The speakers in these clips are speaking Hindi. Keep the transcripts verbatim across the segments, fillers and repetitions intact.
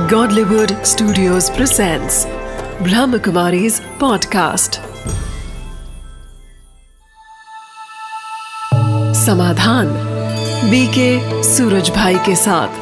Godlywood Studios presents Brahmakumari's podcast. समाधान बीके सूरज भाई के साथ।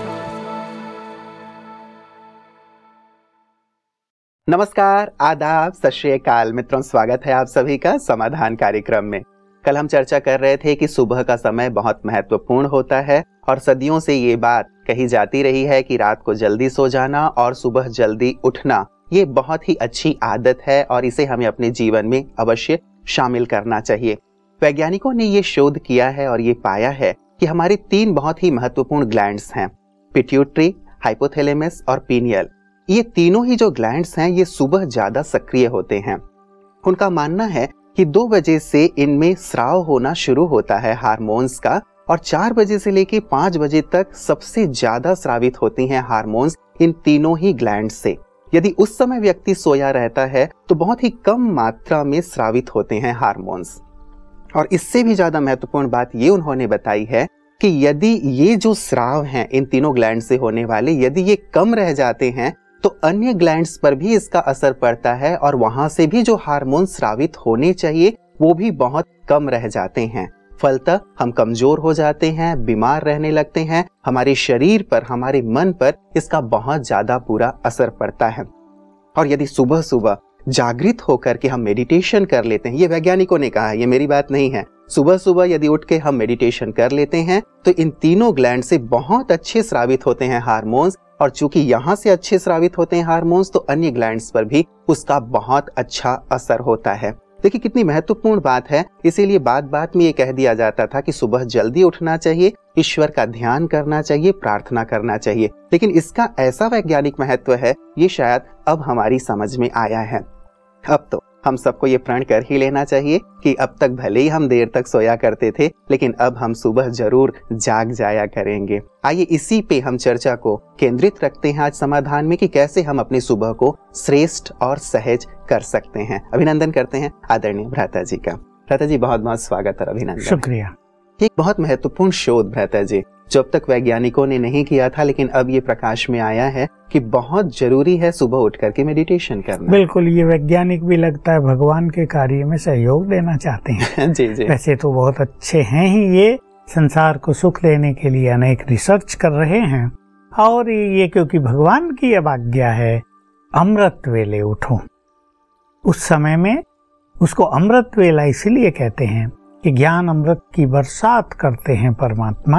नमस्कार, आदाब, सत श्री अकाल मित्रों, स्वागत है आप सभी का समाधान कार्यक्रम में। कल हम चर्चा कर रहे थे कि सुबह का समय बहुत महत्वपूर्ण होता है और सदियों से ये बात कही जाती रही है कि रात को जल्दी सो जाना और सुबह जल्दी उठना ये बहुत ही अच्छी आदत है और इसे हमें अपने जीवन में अवश्य शामिल करना चाहिए। वैज्ञानिकों ने ये शोध किया है और ये पाया है कि हमारी तीन बहुत ही महत्वपूर्ण ग्लैंड्स हैं, पिट्यूटरी, हाइपोथैलेमस और पीनियल। ये तीनों ही जो ग्लैंड्स हैं ये सुबह ज्यादा सक्रिय होते हैं। उनका मानना है कि दो बजे से इनमें स्राव होना शुरू होता है हार्मोन्स का, और चार बजे से लेकर पांच बजे तक सबसे ज्यादा स्रावित होती हैं हार्मोन्स इन तीनों ही ग्लैंड से। यदि उस समय व्यक्ति सोया रहता है तो बहुत ही कम मात्रा में स्रावित होते हैं हार्मोन्स। और इससे भी ज्यादा महत्वपूर्ण बात ये उन्होंने बताई है कि यदि ये जो स्राव हैं इन तीनों ग्लैंड से होने वाले, यदि ये कम रह जाते हैं तो अन्य ग्लैंड्स पर भी इसका असर पड़ता है और वहां से भी जो हार्मोन स्रावित होने चाहिए वो भी बहुत कम रह जाते हैं। फलतः हम कमजोर हो जाते हैं, बीमार रहने लगते हैं, हमारे शरीर पर, हमारे मन पर इसका बहुत ज्यादा बुरा असर पड़ता है। और यदि सुबह सुबह जागृत होकर के हम मेडिटेशन कर लेते हैं, ये वैज्ञानिकों ने कहा है, ये मेरी बात नहीं है, सुबह सुबह यदि उठ के हम मेडिटेशन कर लेते हैं तो इन तीनों ग्लैंड से बहुत अच्छे स्रावित होते हैं हार्मोन्स, और चूंकि यहां से अच्छे स्रावित होते हैं हार्मोन्स तो अन्य ग्लैंड्स पर भी उसका बहुत अच्छा असर होता है। देखिए कितनी महत्वपूर्ण बात है। इसीलिए बात बात में ये कह दिया जाता था कि सुबह जल्दी उठना चाहिए, ईश्वर का ध्यान करना चाहिए, प्रार्थना करना चाहिए। लेकिन इसका ऐसा वैज्ञानिक महत्व है ये शायद अब हमारी समझ में आया है। अब तो हम सबको ये प्रण कर ही लेना चाहिए कि अब तक भले ही हम देर तक सोया करते थे लेकिन अब हम सुबह जरूर जाग जाया करेंगे। आइए इसी पे हम चर्चा को केंद्रित रखते हैं आज समाधान में कि कैसे हम अपनी सुबह को श्रेष्ठ और सहज कर सकते हैं। अभिनंदन करते हैं आदरणीय भ्राता जी का। भ्राता जी बहुत बहुत स्वागत और अभिनंदन। शुक्रिया। एक बहुत महत्वपूर्ण शोध भ्राता जी जो अब तक वैज्ञानिकों ने नहीं किया था लेकिन अब ये प्रकाश में आया है कि बहुत जरूरी है सुबह उठ करके मेडिटेशन करना। बिल्कुल, ये वैज्ञानिक भी लगता है भगवान के कार्य में सहयोग देना चाहते हैं। जी जी। वैसे तो बहुत अच्छे हैं ही, ये संसार को सुख देने के लिए अनेक रिसर्च कर रहे हैं और ये क्योंकि भगवान की अब आज्ञा है अमृत वेले उठो। उस समय में उसको अमृत वेला इसलिए कहते हैं कि ज्ञान अमृत की बरसात करते हैं परमात्मा,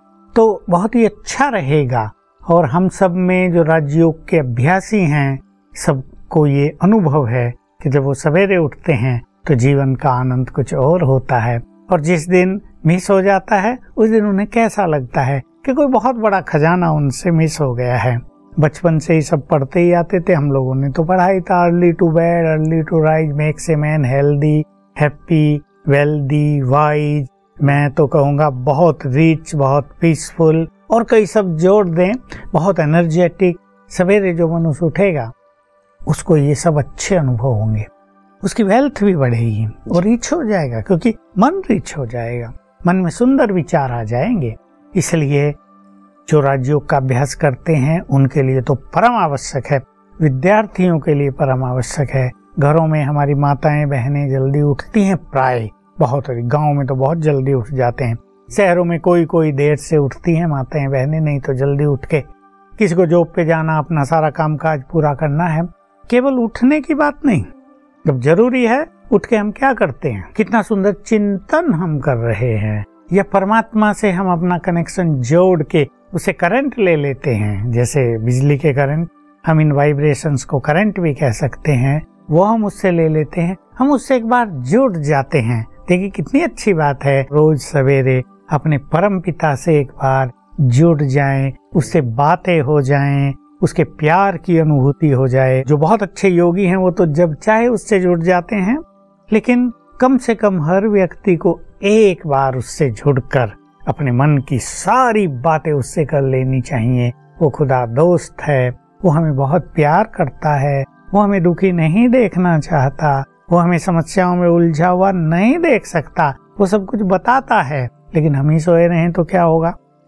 तो बहुत ही अच्छा रहेगा। और हम सब में जो राजयोग के अभ्यासी हैं सबको ये अनुभव है कि जब वो सवेरे उठते हैं तो जीवन का आनंद कुछ और होता है, और जिस दिन मिस हो जाता है उस दिन उन्हें कैसा लगता है कि कोई बहुत बड़ा खजाना उनसे मिस हो गया है। बचपन से ही सब पढ़ते ही आते थे, हम लोगों ने तो पढ़ा ही था, early to bed early to rise makes a man healthy happy wealthy wise. मैं तो कहूँगा बहुत रिच, बहुत पीसफुल, और कई सब जोड़ दें, बहुत एनर्जेटिक। सवेरे जो मनुष्य उठेगा उसको ये सब अच्छे अनुभव होंगे, उसकी वेल्थ भी बढ़ेगी और रिच हो जाएगा, क्योंकि मन रिच हो जाएगा, मन में सुंदर विचार आ जाएंगे। इसलिए जो राजयोग का अभ्यास करते हैं उनके लिए तो परम आवश्यक है, विद्यार्थियों के लिए परम आवश्यक है। घरों में हमारी माताएं बहनें जल्दी उठती हैं, प्राय बहुत, गांव में तो बहुत जल्दी उठ जाते हैं, शहरों में कोई कोई देर से उठती हैं माताएं बहनें, नहीं तो जल्दी उठ के किसी को जॉब पे जाना, अपना सारा काम काज पूरा करना है। केवल उठने की बात नहीं, जब जरूरी है उठ के हम क्या करते हैं, कितना सुंदर चिंतन हम कर रहे हैं, या परमात्मा से हम अपना कनेक्शन जोड़ के उसे करंट ले लेते हैं। जैसे बिजली के करंट, हम इन वाइब्रेशंस को करंट भी कह सकते हैं, वो हम उससे ले लेते हैं, हम उससे एक बार जुड़ जाते हैं। देखिए कितनी अच्छी बात है, रोज सवेरे अपने परम पिता से एक बार जुड़ जाएं, उससे बातें हो जाएं, उसके प्यार की अनुभूति हो जाए। जो बहुत अच्छे योगी हैं वो तो जब चाहे उससे जुड़ जाते हैं, लेकिन कम से कम हर व्यक्ति को एक बार उससे जुड़कर अपने मन की सारी बातें उससे कर लेनी चाहिए। वो खुदा दोस्त है, वो हमें बहुत प्यार करता है, वो हमें दुखी नहीं देखना चाहता, वो हमें समस्याओं में उलझा हुआ नहीं देख सकता, वो सब कुछ बताता है। लेकिन हम ही सोए रहें तो क्या होगा,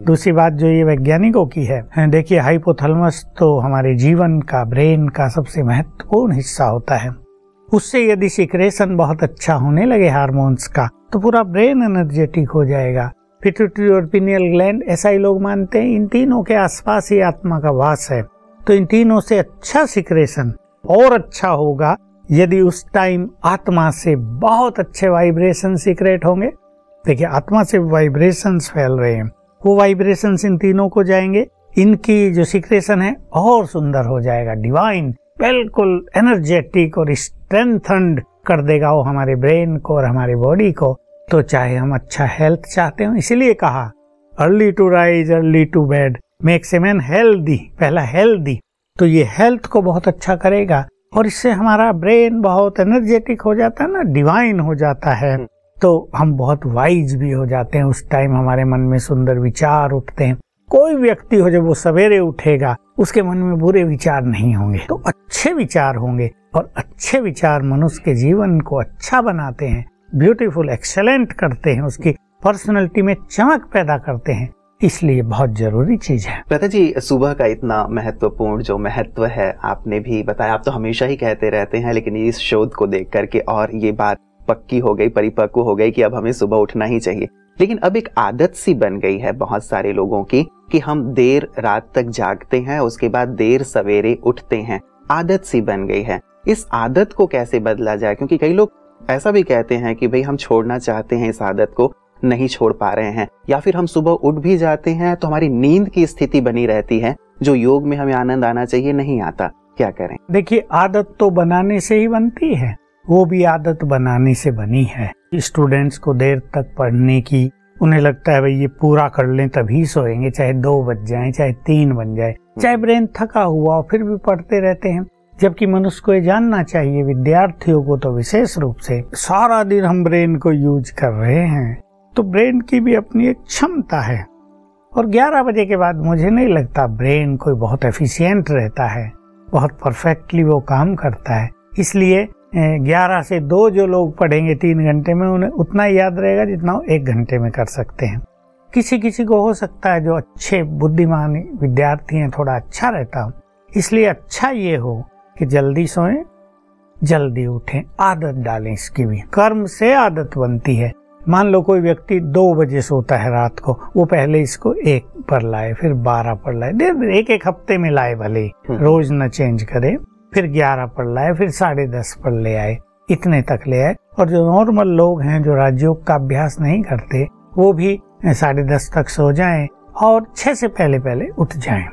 दूसरी बात जो ये वैज्ञानिकों की है, देखिए हाइपोथैलेमस तो हमारे जीवन का, ब्रेन का सबसे महत्वपूर्ण हिस्सा होता है। उससे यदि सिक्रेशन बहुत अच्छा होने लगे हार्मोन्स का, तो पूरा ब्रेन एनर्जेटिक हो जाएगा। पिट्यूटरी और पिनियल ग्लैंड, ऐसा ही लोग मानते हैं, इन तीनों के आसपास ही आत्मा का वास है। तो इन तीनों से अच्छा सिक्रेशन और अच्छा होगा यदि उस टाइम आत्मा से बहुत अच्छे वाइब्रेशन सिक्रेट होंगे। देखिए आत्मा से वाइब्रेशंस फैल रहे हैं, वो वाइब्रेशंस इन तीनों को जाएंगे, इनकी जो सिक्रेशन है और सुंदर हो जाएगा, डिवाइन, बिल्कुल एनर्जेटिक और स्ट्रेंथन्ड कर देगा वो हमारे ब्रेन को और हमारे बॉडी को। तो चाहे हम अच्छा हेल्थ चाहते हो, इसीलिए कहा early to rise early to bed makes a man healthy, पहला हेल्दी। तो ये हेल्थ को बहुत अच्छा करेगा और इससे हमारा ब्रेन बहुत एनर्जेटिक हो जाता है ना, डिवाइन हो जाता है। तो हम बहुत वाइज भी हो जाते हैं, उस टाइम हमारे मन में सुंदर विचार उठते हैं। कोई व्यक्ति हो जब वो सवेरे उठेगा, उसके मन में बुरे विचार नहीं होंगे, तो अच्छे विचार होंगे, और अच्छे विचार मनुष्य के जीवन को अच्छा बनाते हैं, ब्यूटीफुल, एक्सेलेंट करते हैं, उसकी पर्सनैलिटी में चमक पैदा करते हैं। इसलिए बहुत जरूरी चीज है। लता जी, सुबह का इतना महत्वपूर्ण जो महत्व है आपने भी बताया, आप तो हमेशा ही कहते रहते हैं, लेकिन इस शोध को देख करके और ये बात पक्की हो गई, परिपक्व हो गई कि अब हमें सुबह उठना ही चाहिए। लेकिन अब एक आदत सी बन गई है बहुत सारे लोगों की कि हम देर रात तक जागते हैं, उसके बाद देर सवेरे उठते हैं, आदत सी बन गई है। इस आदत को कैसे बदला जाए? क्योंकि कई लोग ऐसा भी कहते हैं कि भाई हम छोड़ना चाहते हैं, इस आदत को नहीं छोड़ पा रहे हैं, या फिर हम सुबह उठ भी जाते हैं तो हमारी नींद की स्थिति बनी रहती है, जो योग में हमें आनंद आना चाहिए नहीं आता। क्या करें? देखिए आदत तो बनाने से ही बनती है, वो भी आदत बनाने से बनी है। स्टूडेंट्स को देर तक पढ़ने की, उन्हें लगता है भाई ये पूरा कर लें तभी सोएंगे, चाहे दो बज जाए चाहे तीन बन जाए, चाहे ब्रेन थका हुआ हो फिर भी पढ़ते रहते हैं। जबकि मनुष्य को ये जानना चाहिए, विद्यार्थियों को तो विशेष रूप से, सारा दिन हम ब्रेन को यूज कर रहे हैं, तो ब्रेन की भी अपनी एक क्षमता है। और ग्यारह बजे के बाद मुझे नहीं लगता ब्रेन कोई बहुत एफिशिएंट रहता है, बहुत परफेक्टली वो काम करता है। इसलिए ग्यारह से दो जो लोग पढ़ेंगे तीन घंटे में, उन्हें उतना याद रहेगा जितना वो एक घंटे में कर सकते हैं। किसी किसी को हो सकता है जो अच्छे बुद्धिमान विद्यार्थी हैं, थोड़ा अच्छा रहता हो। इसलिए अच्छा ये हो कि जल्दी सोएं, जल्दी उठें, आदत डालें। इसकी भी कर्म से आदत बनती है। मान लो कोई व्यक्ति दो बजे सोता है रात को, वो पहले इसको एक पर लाए, फिर बारह पर लाए, एक एक हफ्ते में लाए, भले रोज न चेंज करे, फिर ग्यारह पर लाए, फिर साढ़े दस पर ले आए, इतने तक ले आए। और जो नॉर्मल लोग हैं जो राजयोग का अभ्यास नहीं करते, वो भी साढ़े दस तक सो जाएं और छह से पहले पहले उठ जाएं।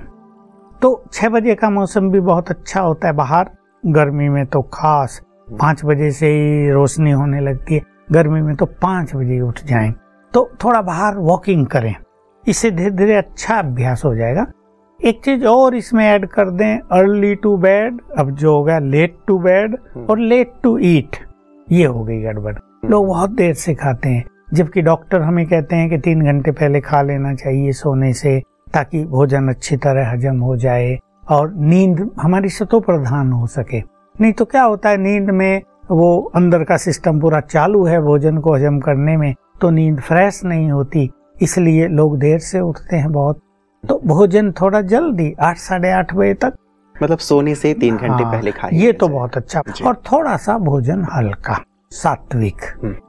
तो छह बजे का मौसम भी बहुत अच्छा होता है बाहर, गर्मी में तो खास पाँच बजे से ही रोशनी होने लगती है, गर्मी में तो पाँच बजे उठ जाएं। तो थोड़ा बाहर वॉकिंग करें, इससे धीरे धीरे अच्छा अभ्यास हो जाएगा। एक चीज और इसमें ऐड कर दें, अर्ली टू बेड, अब जो होगा लेट टू बेड और लेट टू ईट, ये हो गई गड़बड़। लोग बहुत देर से खाते हैं, जबकि डॉक्टर हमें कहते हैं कि तीन घंटे पहले खा लेना चाहिए सोने से, ताकि भोजन अच्छी तरह हजम हो जाए और नींद हमारी सतो प्रधान हो सके। नहीं तो क्या होता है, नींद में वो अंदर का सिस्टम पूरा चालू है भोजन को हजम करने में, तो नींद फ्रेश नहीं होती, इसलिए लोग देर से उठते हैं बहुत। तो भोजन थोड़ा जल्दी आठ साढ़े आठ बजे तक, मतलब सोने से तीन घंटे हाँ, पहले खाइए, ये तो बहुत अच्छा। और थोड़ा सा भोजन हल्का सात्विक,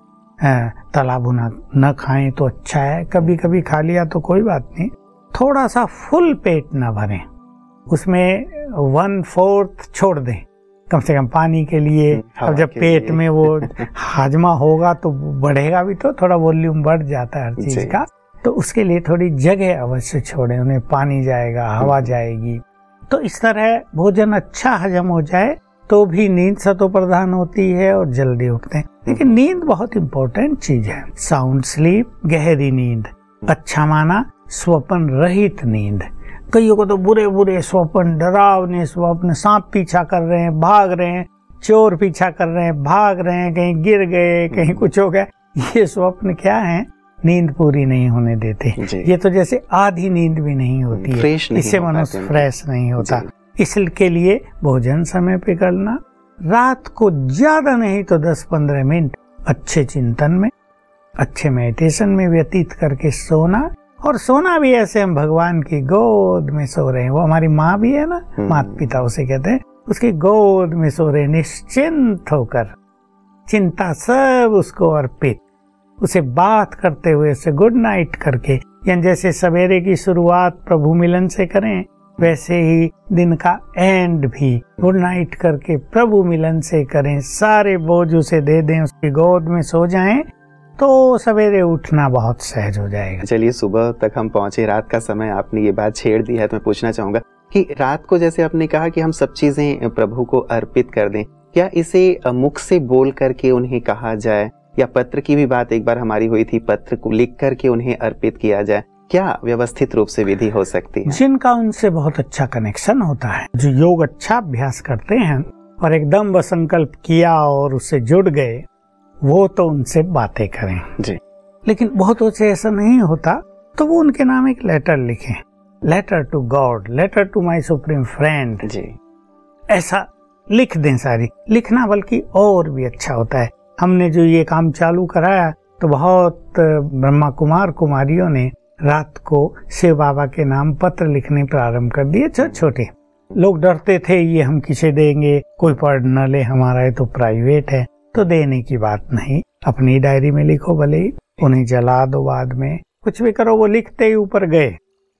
तला भुना न खाएं तो अच्छा है, कभी कभी खा लिया तो कोई बात नहीं। थोड़ा सा फुल पेट न भरें, उसमें वन फोर्थ छोड़ दें कम से कम पानी के लिए। अब जब पेट में वो हाजमा होगा तो बढ़ेगा भी, तो थोड़ा वॉल्यूम बढ़ जाता है हर चीज का, तो उसके लिए थोड़ी जगह अवश्य छोड़ें, उन्हें पानी जाएगा, हवा जाएगी। तो इस तरह भोजन अच्छा हजम हो जाए तो भी नींद सतो प्रधान होती है और जल्दी उठते हैं। लेकिन नींद बहुत इंपॉर्टेंट चीज है। साउंड स्लीप, गहरी नींद, अच्छा माना स्वप्न रहित नींद। कईयों को तो बुरे बुरे स्वप्न, डरावने स्वप्न, सांप पीछा कर रहे हैं, भाग रहे हैं, चोर पीछा कर रहे हैं, भाग रहे हैं, कहीं गिर गए, कहीं कुछ हो गया। ये स्वप्न क्या है? नींद पूरी नहीं होने देते। ये तो जैसे आधी नींद भी नहीं होती है, इससे मनुष्य फ्रेश नहीं होता। इसके लिए भोजन समय पे करना, रात को ज्यादा नहीं तो दस पंद्रह मिनट अच्छे चिंतन में, अच्छे मेडिटेशन में व्यतीत करके सोना, और सोना भी ऐसे हम भगवान की गोद में सो रहे हैं। वो हमारी माँ भी है ना, माता पिता उसे कहते हैं, उसकी गोद में सो रहे निश्चिंत होकर, चिंता सब उसको अर्पित, उसे बात करते हुए, उसे गुड नाइट करके, यानी जैसे सवेरे की शुरुआत प्रभु मिलन से करें वैसे ही दिन का एंड भी गुड नाइट करके प्रभु मिलन से करें। सारे बोझ उसे दे दें, उसकी गोद में सो जाएं तो सवेरे उठना बहुत सहज हो जाएगा। चलिए, सुबह तक हम पहुंचे, रात का समय आपने ये बात छेड़ दी है तो मैं पूछना चाहूंगा कि रात को जैसे आपने कहा कि हम सब चीजें प्रभु को अर्पित कर दें, क्या इसे मुख से बोल करके उन्हें कहा जाए या पत्र की भी बात एक बार हमारी हुई थी, पत्र को लिख करके उन्हें अर्पित किया जाए, क्या व्यवस्थित रूप से विधि हो सकती है? जिनका उनसे बहुत अच्छा कनेक्शन होता है, जो योग अच्छा अभ्यास करते हैं और एकदम वो संकल्प किया और उससे जुड़ गए, वो तो उनसे बातें करें जी। लेकिन बहुतों से ऐसा नहीं होता तो वो उनके नाम एक लेटर लिखें, letter to God, letter to my supreme friend ji, ऐसा लिख दें। सारी लिखना बल्कि और भी अच्छा होता है। हमने जो ये काम चालू कराया तो बहुत ब्रह्मा कुमार कुमारियों ने रात को शिव बाबा के नाम पत्र लिखने प्रारंभ कर दिए। छोटे छोटे लोग डरते थे ये हम किसे देंगे, कोई पढ़ न ले, हमारा ये तो प्राइवेट है। तो देने की बात नहीं, अपनी डायरी में लिखो, भले ही उन्हें जला दो, बाद में कुछ भी करो। वो लिखते ही ऊपर गए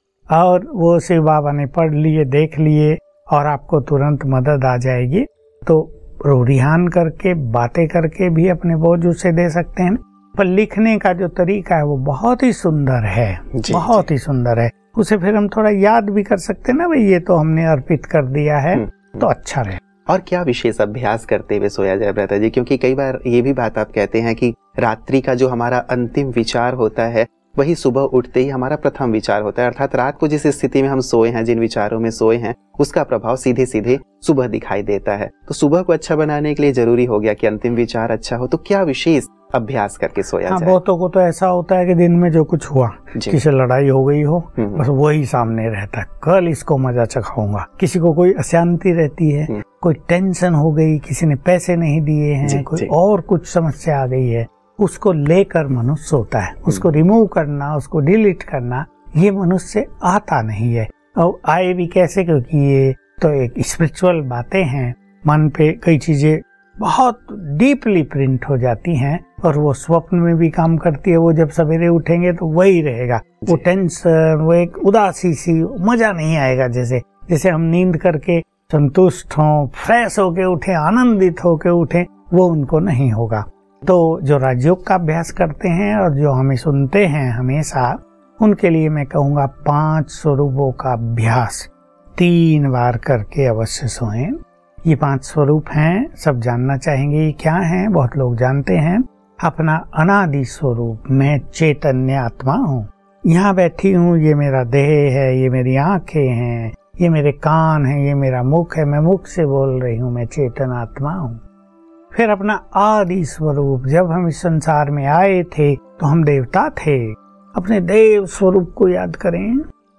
और वो शिव बाबा ने पढ़ लिए, देख लिए और आपको तुरंत मदद आ जाएगी। तो रूढ़ियान करके, बातें करके भी अपने बोझ उसे दे सकते हैं, पर लिखने का जो तरीका है वो बहुत ही सुंदर है, जी, बहुत जी। ही सुंदर है। उसे फिर हम थोड़ा याद भी कर सकते हैं ना, भाई ये तो हमने अर्पित कर दिया है, तो अच्छा रहे। और क्या विशेष अभ्यास करते हुए सोया जाए भ्राता जी? क्योंकि कई बार ये भी बात आप कहते हैं कि रात्रि का जो हमारा अंतिम विचार होता है वही सुबह उठते ही हमारा प्रथम विचार होता है, अर्थात रात को जिस स्थिति में हम सोए हैं, जिन विचारों में सोए हैं, उसका प्रभाव सीधे सीधे सुबह दिखाई देता है। तो सुबह को अच्छा बनाने के लिए जरूरी हो गया कि अंतिम विचार अच्छा हो, तो क्या विशेष अभ्यास करके सोया हाँ, जाए? बहुतों को तो ऐसा होता है कि दिन में जो कुछ हुआ, किसी लड़ाई हो गई हो, बस वही सामने रहता है, कल इसको मजा चखाऊंगा। किसी को कोई अशांति रहती है, कोई टेंशन हो गई, किसी ने पैसे नहीं दिए हैं, जी, कोई जी। और कुछ समस्या आ गई है, उसको लेकर मनुष्य सोता है। उसको रिमूव करना, उसको डिलीट करना, ये मनुष्य से आता नहीं है। और आए भी कैसे, क्योंकि ये तो एक स्पिरिचुअल बातें हैं, मन पे कई चीजें बहुत डीपली प्रिंट हो जाती हैं और वो स्वप्न में भी काम करती है। वो जब सवेरे उठेंगे तो वही रहेगा, वो टेंशन, वो एक उदासी सी, मजा नहीं आएगा। जैसे जैसे हम नींद करके संतुष्ट हों, फ्रेश होके उठे, आनंदित होके उठे, वो उनको नहीं होगा। तो जो राजयोग का अभ्यास करते हैं और जो हमें सुनते हैं हमेशा, उनके लिए मैं कहूँगा पांच स्वरूपों का अभ्यास तीन बार करके अवश्य सोएं। ये पांच स्वरूप हैं, सब जानना चाहेंगे ये क्या हैं। बहुत लोग जानते हैं। अपना अनादि स्वरूप, मैं चैतन्य आत्मा हूँ, यहाँ बैठी हूँ, ये मेरा देह है, ये मेरी आंखें हैं, ये मेरे कान हैं, ये मेरा मुख है, मैं मुख से बोल रही हूँ, मैं चेतन आत्मा हूँ। फिर अपना आदि स्वरूप, जब हम इस संसार में आए थे तो हम देवता थे, अपने देव स्वरूप को याद करें।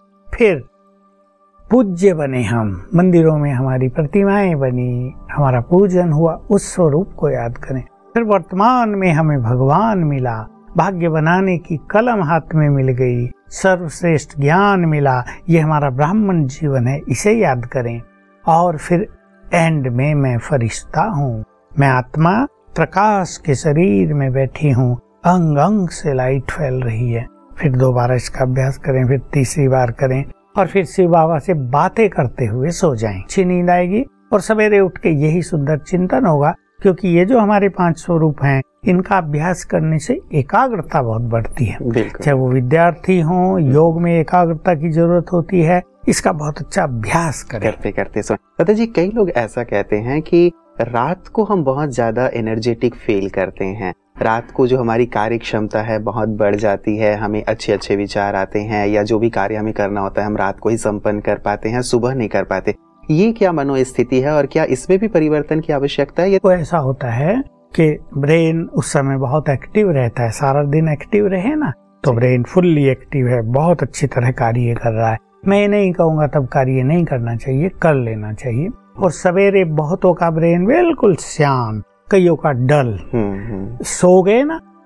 फिर पूज्य बने, हम मंदिरों में हमारी प्रतिमाएं बनी, हमारा पूजन हुआ, उस स्वरूप को याद करें। फिर वर्तमान में हमें भगवान मिला, भाग्य बनाने की कलम हाथ में मिल गई, सर्वश्रेष्ठ ज्ञान मिला, ये हमारा ब्राह्मण जीवन है, इसे याद करें। और फिर एंड में मैं फरिश्ता हूँ, मैं आत्मा प्रकाश के शरीर में बैठी हूँ, अंग अंग से लाइट फैल रही है। फिर दोबारा इसका अभ्यास करें, फिर तीसरी बार करें और फिर शिव बाबा से बातें करते हुए सो जाएं। अच्छी नींद आएगी और सवेरे उठ के यही सुंदर चिंतन होगा, क्योंकि ये जो हमारे पांच स्वरूप हैं, इनका अभ्यास करने से एकाग्रता बहुत बढ़ती है। चाहे वो विद्यार्थी हों, योग में एकाग्रता की जरूरत होती है, इसका बहुत अच्छा अभ्यास करें। करते करते सो पता जी, कई लोग ऐसा कहते हैं कि रात को हम बहुत ज्यादा एनर्जेटिक फील करते हैं, रात को जो हमारी कार्य क्षमता है बहुत बढ़ जाती है, हमें अच्छे अच्छे विचार आते हैं, या जो भी कार्य हमें करना होता है हम रात को ही संपन्न कर पाते हैं, सुबह नहीं कर पाते। ये क्या मनोस्थिति है और क्या इसमें भी परिवर्तन की आवश्यकता है? ये तो ऐसा होता है कि ब्रेन उस समय बहुत एक्टिव रहता है, सारा दिन एक्टिव रहे ना, तो ब्रेन फुल्ली एक्टिव है, बहुत अच्छी तरह कार्य कर रहा है। मैं नहीं कहूँगा तब कार्य नहीं करना चाहिए, कर लेना चाहिए। और सवेरे बहुतों का ब्रेन बिल्कुल शांत, कईयों का डल, सो गए ना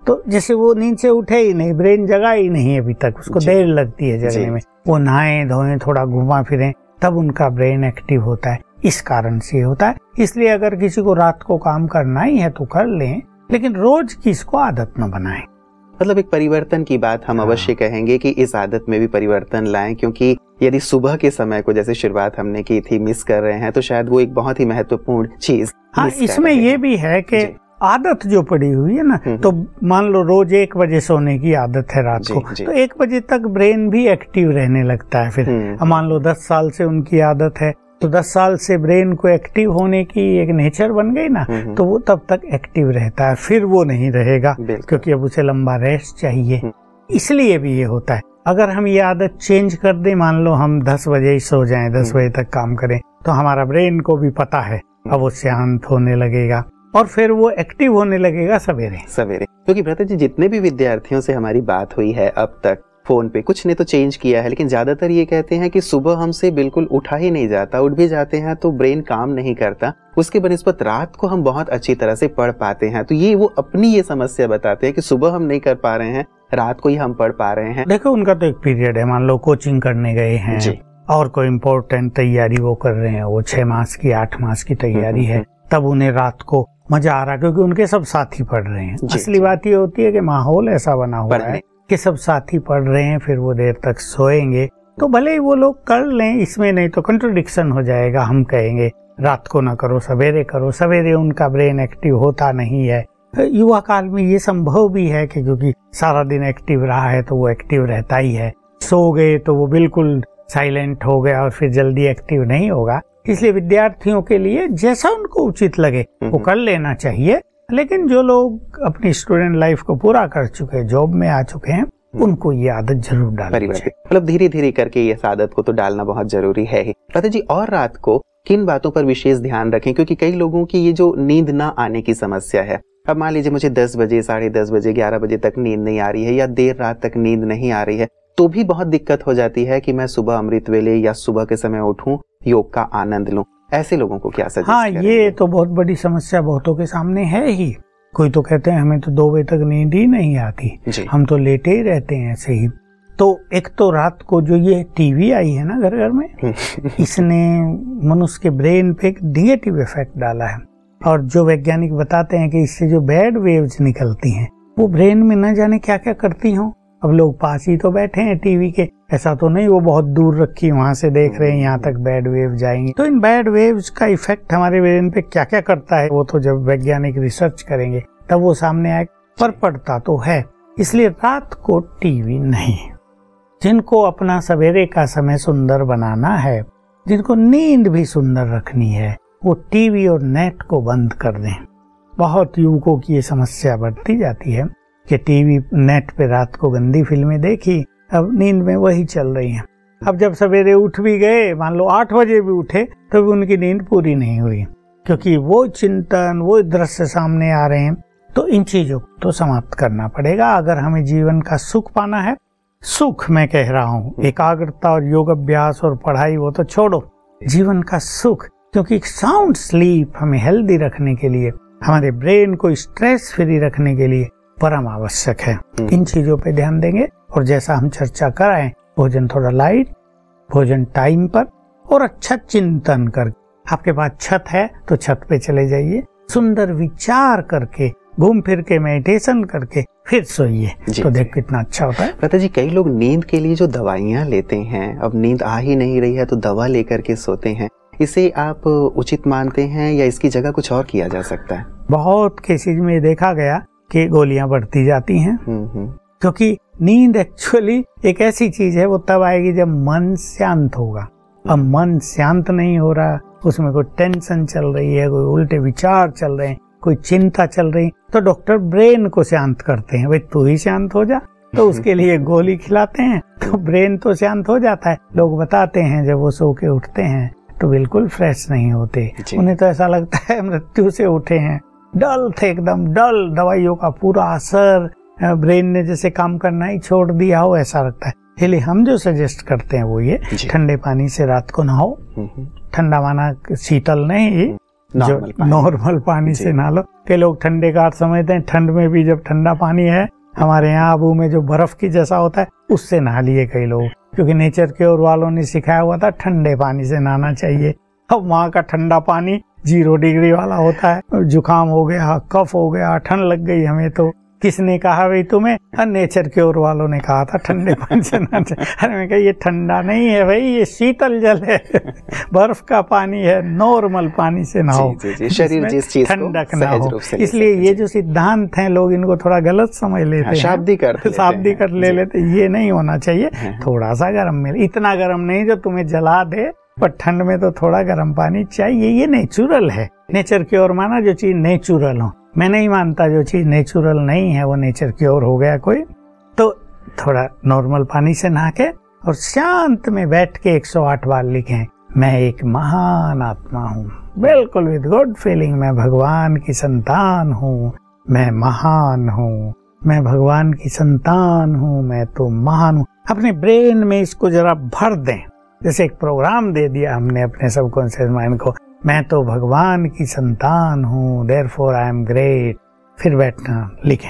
तो जैसे वो नींद से उठे ही नहीं, ब्रेन जगा ही नहीं अभी तक, उसको देर लगती है जगने में, वो नहाएं धोएं थोड़ा घुमा फिरें तब उनका ब्रेन एक्टिव होता है। इस कारण से होता है। इसलिए अगर किसी को रात को काम करना ही है तो कर लें, लेकिन रोज की इसको आदत न बनाएं। मतलब एक परिवर्तन की बात हम हाँ। अवश्य कहेंगे कि इस आदत में भी परिवर्तन लाएं, क्योंकि यदि सुबह के समय को जैसे शुरुआत हमने की थी मिस कर रहे हैं तो शायद वो एक बहुत ही महत्वपूर्ण चीज। हाँ, इसमें ये भी है कि आदत जो पड़ी हुई है ना, तो मान लो रोज एक बजे सोने की आदत है रात को, तो एक बजे तक ब्रेन भी एक्टिव रहने लगता है। फिर मान लो दस साल से उनकी आदत है तो दस साल से ब्रेन को एक्टिव होने की एक नेचर बन गई ना, तो वो तब तक एक्टिव रहता है, फिर वो नहीं रहेगा क्योंकि अब उसे लंबा रेस्ट चाहिए। इसलिए भी ये होता है। अगर हम ये आदत चेंज कर दें, मान लो हम दस बजे ही सो जाएं, दस बजे तक काम करें, तो हमारा ब्रेन को भी पता है, अब वो शांत होने लगेगा और फिर वो एक्टिव होने लगेगा सवेरे सवेरे क्योंकि भ्राता जी जितने भी विद्यार्थियों से हमारी बात हुई है अब तक फोन पे, कुछ ने तो चेंज किया है, लेकिन ज्यादातर ये कहते हैं कि सुबह हमसे बिल्कुल उठा ही नहीं जाता, उठ भी जाते हैं तो ब्रेन काम नहीं करता, उसके बनिस्बत रात को हम बहुत अच्छी तरह से पढ़ पाते हैं। तो ये वो अपनी ये समस्या बताते हैं कि सुबह हम नहीं कर पा रहे हैं, रात को ही हम पढ़ पा रहे हैं। देखो उनका तो एक पीरियड है, मान लो कोचिंग करने गए हैं और कोई इम्पोर्टेंट तैयारी वो कर रहे हैं, वो छह मास की आठ मास की तैयारी है, तब उन्हें रात को मजा आ रहा है क्योंकि उनके सब साथी पढ़ रहे हैं। असली बात ये होती है कि माहौल ऐसा बना हुआ है कि सब साथी पढ़ रहे हैं, फिर वो देर तक सोएंगे, तो भले ही वो लोग कर लें, इसमें नहीं तो कंट्रोडिक्शन हो जाएगा। हम कहेंगे रात को ना करो, सवेरे करो, सवेरे उनका ब्रेन एक्टिव होता नहीं है। युवा काल में ये संभव भी है कि क्योंकि सारा दिन एक्टिव रहा है तो वो एक्टिव रहता ही है, सो गए तो वो बिल्कुल साइलेंट हो गया और फिर जल्दी एक्टिव नहीं होगा। इसलिए विद्यार्थियों के लिए जैसा उनको उचित लगे वो कर लेना चाहिए, लेकिन जो लोग अपनी स्टूडेंट लाइफ को पूरा कर चुके हैं, जॉब में आ चुके हैं, उनको ये आदत जरूर डालनी चाहिए। मतलब धीरे धीरे करके इस आदत को तो डालना बहुत जरूरी है ही। भ्राता जी और रात को किन बातों पर विशेष ध्यान रखें, क्योंकि कई लोगों की ये जो नींद ना आने की समस्या है, अब मान लीजिए मुझे दस बजे साढ़े दस बजे ग्यारह बजे तक नींद नहीं आ रही है या देर रात तक नींद नहीं आ रही है, तो भी बहुत दिक्कत हो जाती है कि मैं सुबह अमृत वेले या सुबह के समय उठूं, योग का आनंद लूं। ऐसे लोगों को क्या सजेस्ट हाँ, ये तो बहुत बड़ी समस्या बहुतों के सामने है ही। कोई तो कहते हैं हमें तो दो बजे तक नींद ही नहीं आती, हम तो लेटे ही रहते हैं ऐसे ही। तो एक तो रात को जो ये टीवी आई है ना घर घर में, इसने मनुष्य के ब्रेन पे एक निगेटिव इफेक्ट डाला है, और जो वैज्ञानिक बताते हैं कि इससे जो बैड वेव्स निकलती हैं वो ब्रेन में न जाने क्या क्या करती हों। अब लोग पास ही तो बैठे हैं टीवी के, ऐसा तो नहीं वो बहुत दूर रखी वहां से देख रहे हैं यहाँ तक बैड वेव जाएंगे। तो इन बैड वेव्स का इफेक्ट हमारे ब्रेन पे क्या क्या करता है वो तो जब वैज्ञानिक रिसर्च करेंगे तब वो सामने आए, पर पड़ता तो है। इसलिए रात को टीवी नहीं। जिनको अपना सवेरे का समय सुंदर बनाना है, जिनको नींद भी सुंदर रखनी है, वो टीवी और नेट को बंद कर दें। बहुत युवकों की ये समस्या बढ़ती जाती है कि टीवी नेट पे रात को गंदी फिल्में देखी, अब नींद में वही चल रही हैं। अब जब सवेरे उठ भी गए, मान लो आठ बजे भी उठे, तो भी उनकी नींद पूरी नहीं हुई क्योंकि वो चिंतन वो दृश्य सामने आ रहे हैं। तो इन चीजों को तो समाप्त करना पड़ेगा अगर हमें जीवन का सुख पाना है। सुख मैं कह रहा हूँ, एकाग्रता और योग अभ्यास और पढ़ाई वो तो छोड़ो, जीवन का सुख, क्योंकि साउंड स्लीप हमें हेल्दी रखने के लिए, हमारे ब्रेन को स्ट्रेस फ्री रखने के लिए परम आवश्यक है। इन चीजों पे ध्यान देंगे और जैसा हम चर्चा कराएं, भोजन थोड़ा लाइट, भोजन टाइम पर और अच्छा चिंतन कर। आपके पास छत है तो छत पे चले जाइए, सुंदर विचार करके घूम फिर के मेडिटेशन करके फिर सोइए, तो देख कितना अच्छा होता है। भ्राता जी कई लोग नींद के लिए जो दवाइयाँ लेते हैं, अब नींद आ ही नहीं रही है तो दवा लेकर के सोते हैं, इसे आप उचित मानते हैं या इसकी जगह कुछ और किया जा सकता है? बहुत केसेज में देखा गया कि गोलियां बढ़ती जाती हैं, क्योंकि नींद एक्चुअली एक ऐसी चीज है वो तब आएगी जब मन शांत होगा। अब मन शांत नहीं हो रहा, उसमें कोई टेंशन चल रही है, कोई उल्टे विचार चल रहे हैं, कोई चिंता चल रही, तो डॉक्टर ब्रेन को शांत करते हैं, भाई तू ही शांत हो जा, तो उसके लिए गोली खिलाते हैं, तो ब्रेन तो शांत हो जाता है। लोग बताते हैं जब वो सो के उठते हैं तो बिल्कुल फ्रेश नहीं होते, उन्हें तो ऐसा लगता है मृत्यु से उठे हैं, डल थे एकदम डल, दवाइयों का पूरा असर, ब्रेन ने जैसे काम करना ही छोड़ दिया हो ऐसा लगता है। इसलिए हम जो सजेस्ट करते हैं वो ये, ठंडे पानी से रात को नहाओ, ठंडा माना शीतल नहीं, जो नॉर्मल पानी से नहा लो। कई लोग ठंडे का अर्थ समझते हैं, ठंड में भी जब ठंडा पानी है, हमारे यहाँ आबू में जो बर्फ की जैसा होता है उससे नहा लिए कई लोग, क्योंकि नेचर के और वालों ने सिखाया हुआ था ठंडे पानी से नहाना चाहिए। अब वहाँ का ठंडा पानी जीरो डिग्री वाला होता है, जुकाम हो गया, कफ हो गया, ठंड लग गई हमें, तो किसने कहा भाई तुम्हें? नेचर के और वालों ने कहा था ठंडे पानी से नहाना चाहिए। अरे मैं कहा ये ठंडा नहीं है भाई, ये शीतल जल है, बर्फ का पानी है, नॉर्मल पानी से नहाओ, शरीर जिस चीज ठंडक ना हो। इसलिए ये जो सिद्धांत हैं लोग इनको थोड़ा गलत समझ लेते हैं, शाब्दिक अर्थ शाब्दिक कर ले लेते, ये नहीं होना चाहिए। थोड़ा सा गर्म मिले, इतना गर्म नहीं जो तुम्हें जला दे, पर ठंड में तो थोड़ा गर्म पानी चाहिए। ये नेचुरल है, नेचर की ओर माना जो चीज नेचुरल हो। मैं नहीं मानता जो चीज नेचुरल नहीं है वो नेचर की ओर हो गया कोई। तो थोड़ा नॉर्मल पानी से नहा के और शांत में बैठ के एक सौ आठ बार लिखें, मैं एक महान आत्मा हूँ, बिल्कुल विद गुड फीलिंग, मैं भगवान की संतान हूँ, मैं महान हूँ, मैं भगवान की संतान हूँ, मैं तो महान हूँ। अपने ब्रेन में इसको जरा भर दें, जैसे एक प्रोग्राम दे दिया हमने अपने सबकॉन्शियस माइंड को, मैं तो भगवान की संतान हूँ, देयरफॉर आई एम ग्रेट। फिर बैठना लिखें,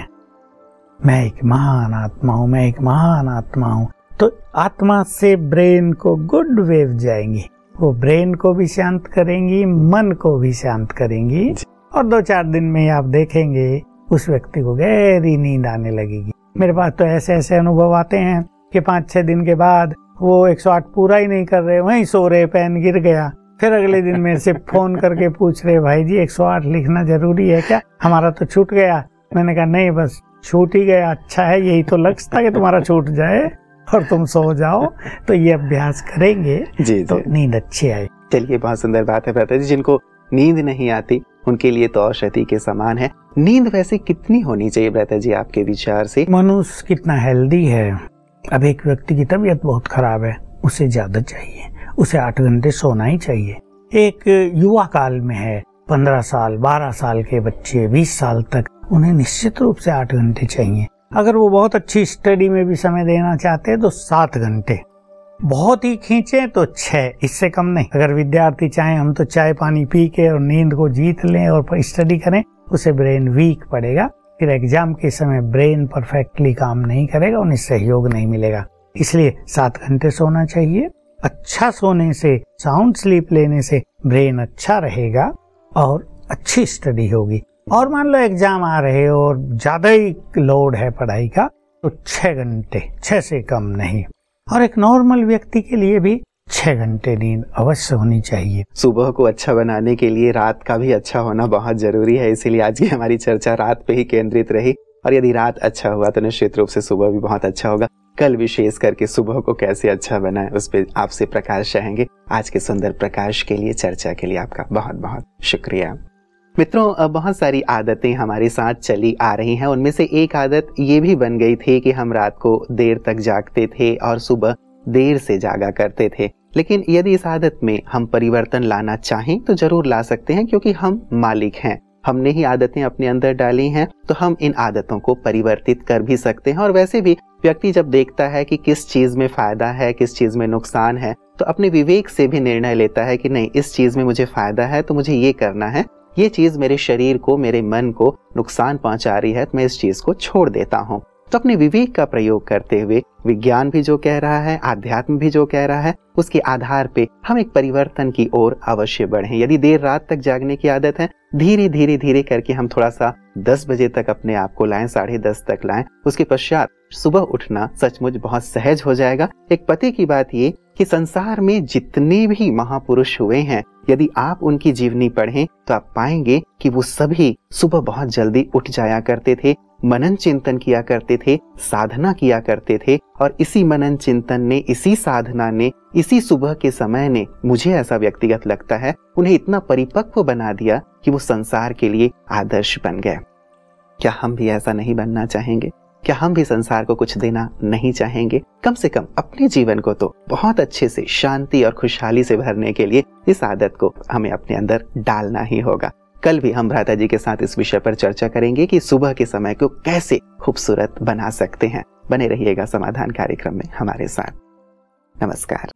मैं एक महान आत्मा हूँ, मैं एक महान आत्मा हूँ। तो आत्मा से ब्रेन को गुड वेव जाएंगी, वो ब्रेन को भी शांत करेंगी, मन को भी शांत करेंगी, और दो चार दिन में आप देखेंगे उस व्यक्ति को गहरी नींद आने लगेगी। मेरे पास तो ऐसे ऐसे अनुभव आते हैं कि पाँच छह दिन के बाद वो एक सौ आठ पूरा ही नहीं कर रहे, वहीं सो रहे, पेन गिर गया, फिर अगले दिन मेरे से फोन करके पूछ रहे, भाई जी एक सौ आठ लिखना जरूरी है क्या, हमारा तो छूट गया। मैंने कहा नहीं, बस छूट ही गया, अच्छा है, यही तो लक्ष्य था कि तुम्हारा छूट जाए और तुम सो जाओ। तो ये अभ्यास करेंगे जी, तो जी। नींद अच्छी आए। चलिए, बहुत सुंदर बात है भ्राता जी। जिनको नींद नहीं आती उनके लिए तो औषधि के समान है। नींद वैसे कितनी होनी चाहिए भ्राता जी आपके विचार से? मनुष्य कितना हेल्दी है। अब एक व्यक्ति की तबीयत बहुत खराब है, उसे ज्यादा चाहिए, उसे आठ घंटे सोना ही चाहिए। एक युवा काल में है, पंद्रह साल, बारह साल के बच्चे, बीस साल तक, उन्हें निश्चित रूप से आठ घंटे चाहिए। अगर वो बहुत अच्छी स्टडी में भी समय देना चाहते हैं तो सात घंटे, बहुत ही खींचे तो छह, इससे कम नहीं। अगर विद्यार्थी चाहे हम तो चाय पानी पी के और नींद को जीत लें और स्टडी करें, उसे ब्रेन वीक पड़ेगा, फिर एग्जाम के समय ब्रेन परफेक्टली काम नहीं करेगा, उन्हें सहयोग नहीं मिलेगा। इसलिए सात घंटे सोना चाहिए। अच्छा सोने से, साउंड स्लीप लेने से ब्रेन अच्छा रहेगा और अच्छी स्टडी होगी। और मान लो एग्जाम आ रहे हो और ज्यादा ही लोड है पढ़ाई का, तो छह घंटे, छह से कम नहीं। और एक नॉर्मल व्यक्ति के लिए भी छह घंटे नींद अवश्य होनी चाहिए। सुबह को अच्छा बनाने के लिए रात का भी अच्छा होना बहुत जरूरी है, इसीलिए आज की हमारी चर्चा रात पे ही केंद्रित रही। और यदि रात अच्छा हुआ तो निश्चित रूप से सुबह भी बहुत अच्छा होगा। कल विशेष करके सुबह को कैसे अच्छा बनाए उस पर आपसे प्रकाश चाहेंगे। आज के सुंदर प्रकाश के लिए, चर्चा के लिए आपका बहुत बहुत शुक्रिया। मित्रों, बहुत सारी आदतें हमारे साथ चली आ रही हैं। उनमें से एक आदत ये भी बन गई थी कि हम रात को देर तक जागते थे और सुबह देर से जागा करते थे। लेकिन यदि इस आदत में हम परिवर्तन लाना चाहें तो जरूर ला सकते हैं, क्योंकि हम मालिक हैं। हमने ही आदतें अपने अंदर डाली हैं, तो हम इन आदतों को परिवर्तित कर भी सकते हैं। और वैसे भी व्यक्ति जब देखता है कि किस चीज में फायदा है, किस चीज में नुकसान है, तो अपने विवेक से भी निर्णय लेता है कि नहीं, इस चीज में मुझे फायदा है तो मुझे ये करना है, ये चीज मेरे शरीर को, मेरे मन को नुकसान पहुंचा रही है तो मैं इस चीज को छोड़ देता हूँ। तो अपने विवेक का प्रयोग करते हुए विज्ञान भी जो कह रहा है, आध्यात्म भी जो कह रहा है, उसके आधार पे हम एक परिवर्तन की ओर अवश्य बढ़ें। यदि देर रात तक जागने की आदत है, धीरे धीरे धीरे करके हम थोड़ा सा दस बजे तक अपने आप को लाएं, साढ़े दस तक लाएं। उसके पश्चात सुबह उठना सचमुच बहुत सहज हो जाएगा। एक पते की बात ये कि संसार में जितने भी महापुरुष हुए हैं, यदि आप उनकी जीवनी पढ़ें तो आप पाएंगे कि वो सभी सुबह बहुत जल्दी उठ जाया करते थे, मनन चिंतन किया करते थे, साधना किया करते थे। और इसी मनन चिंतन ने, इसी साधना ने, इसी सुबह के समय ने, मुझे ऐसा व्यक्तिगत लगता है, उन्हें इतना परिपक्व बना दिया कि वो संसार के लिए आदर्श बन गए। क्या हम भी ऐसा नहीं बनना चाहेंगे? क्या हम भी संसार को कुछ देना नहीं चाहेंगे? कम से कम अपने जीवन को तो बहुत अच्छे से, शांति और खुशहाली से भरने के लिए इस आदत को हमें अपने अंदर डालना ही होगा। कल भी हम भ्राता जी के साथ इस विषय पर चर्चा करेंगे कि सुबह के समय को कैसे खूबसूरत बना सकते हैं। बने रहिएगा समाधान कार्यक्रम में हमारे साथ। नमस्कार।